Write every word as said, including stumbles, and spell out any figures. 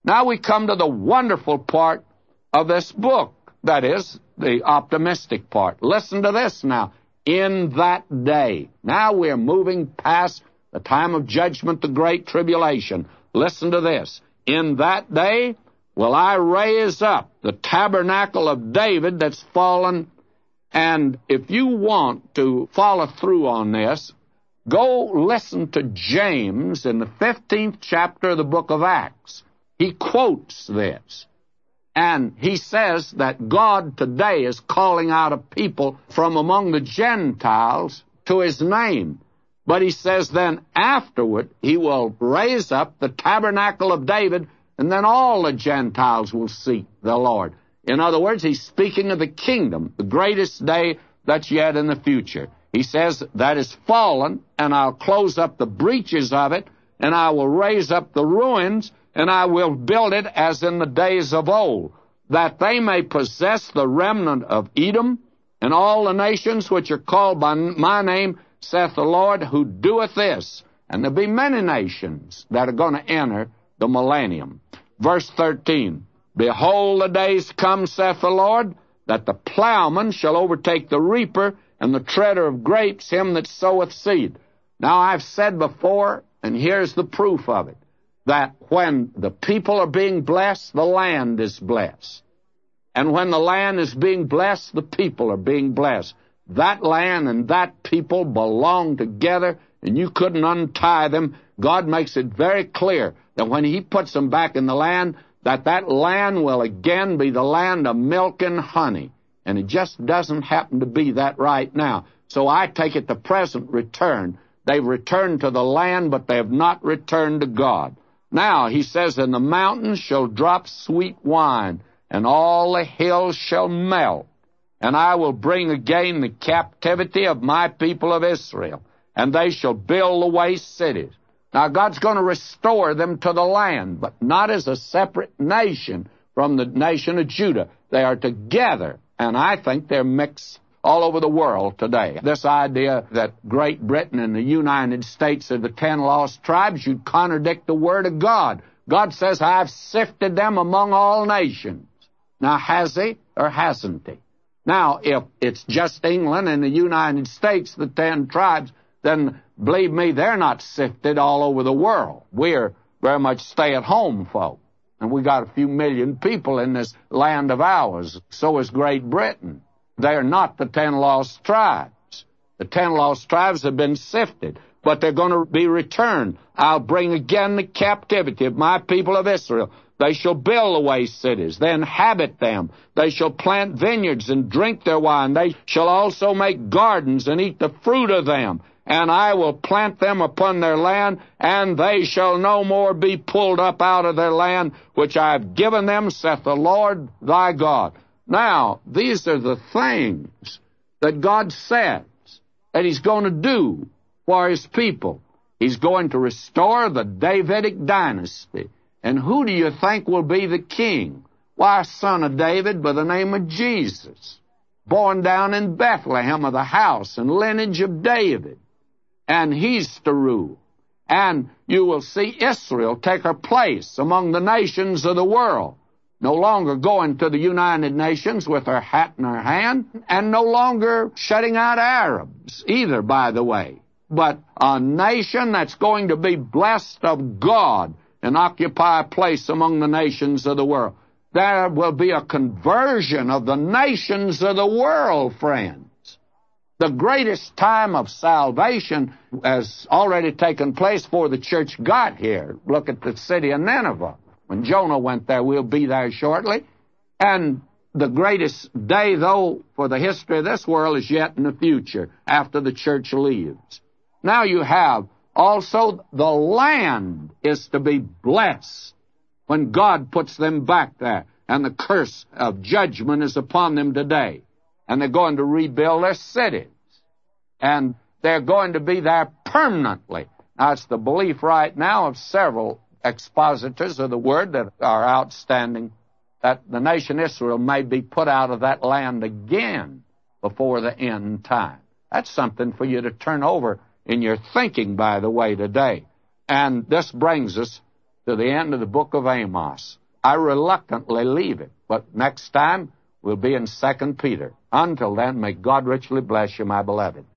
Now we come to the wonderful part of this book. That is, the optimistic part. Listen to this now. In that day. Now we're moving past the time of judgment, the great tribulation. Listen to this. In that day will I raise up the tabernacle of David that's fallen. And if you want to follow through on this, go listen to James in the fifteenth chapter of the book of Acts. He quotes this. And he says that God today is calling out a people from among the Gentiles to his name. But he says then afterward he will raise up the tabernacle of David, and then all the Gentiles will seek the Lord. In other words, he's speaking of the kingdom, the greatest day that's yet in the future. He says, that is fallen, and I'll close up the breaches of it, and I will raise up the ruins, and I will build it as in the days of old, that they may possess the remnant of Edom, and all the nations which are called by my name, saith the Lord, who doeth this. And there'll be many nations that are going to enter the millennium. Verse thirteen, behold, the days come, saith the Lord, that the plowman shall overtake the reaper, and the treader of grapes him that soweth seed. Now I've said before, and here's the proof of it, that when the people are being blessed, the land is blessed. And when the land is being blessed, the people are being blessed. That land and that people belong together, and you couldn't untie them. God makes it very clear that when he puts them back in the land, that that land will again be the land of milk and honey. And it just doesn't happen to be that right now. So I take it the present return. They've returned to the land, but they have not returned to God. Now, he says, and the mountains shall drop sweet wine, and all the hills shall melt. And I will bring again the captivity of my people of Israel, and they shall build the waste cities. Now, God's going to restore them to the land, but not as a separate nation from the nation of Judah. They are together, and I think they're mixed all over the world today. This idea that Great Britain and the United States are the ten lost tribes, you'd contradict the Word of God. God says, I've sifted them among all nations. Now, has he or hasn't he? Now, if it's just England and the United States, the ten tribes, then believe me, they're not sifted all over the world. We're very much stay-at-home folk. And we got a few million people in this land of ours. So is Great Britain. They're not the ten lost tribes. The ten lost tribes have been sifted, but they're going to be returned. I'll bring again the captivity of my people of Israel. They shall build the waste cities. They inhabit them. They shall plant vineyards and drink their wine. They shall also make gardens and eat the fruit of them. And I will plant them upon their land, and they shall no more be pulled up out of their land, which I have given them, saith the Lord thy God. Now, these are the things that God says that he's going to do for his people. He's going to restore the Davidic dynasty. And who do you think will be the king? Why, a son of David by the name of Jesus, born down in Bethlehem of the house and lineage of David. And he's to rule. And you will see Israel take her place among the nations of the world, no longer going to the United Nations with her hat in her hand, and no longer shutting out Arabs either, by the way, but a nation that's going to be blessed of God and occupy a place among the nations of the world. There will be a conversion of the nations of the world, friends. The greatest time of salvation has already taken place before the church got here. Look at the city of Nineveh. When Jonah went there, we'll be there shortly. And the greatest day, though, for the history of this world is yet in the future, after the church leaves. Now you have also the land is to be blessed when God puts them back there. And the curse of judgment is upon them today. And they're going to rebuild their cities. And they're going to be there permanently. Now, it's the belief right now of several expositors of the Word that are outstanding that the nation Israel may be put out of that land again before the end time. That's something for you to turn over in your thinking, by the way, today. And this brings us to the end of the book of Amos. I reluctantly leave it, but next time we'll be in Second Peter. Until then, may God richly bless you, my beloved.